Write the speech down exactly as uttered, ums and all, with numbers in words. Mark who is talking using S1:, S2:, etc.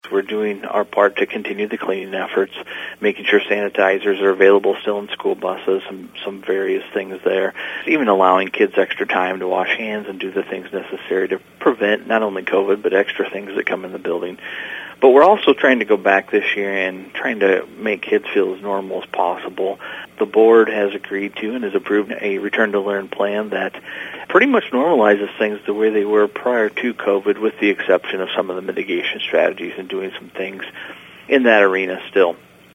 S1: we're doing our part to continue the cleaning efforts, making sure sanitizers are available still in school buses, some, some various things there, even allowing kids extra time to wash hands and do the things necessary to prevent not only COVID, but extra things that come in the building. But we're also trying to go back this year and trying to make kids feel as normal as possible. The board has agreed to and has approved a return-to-learn plan that pretty much normalizes things the way they were prior to COVID, with the exception of some of the mitigation strategies and doing some things in that arena still.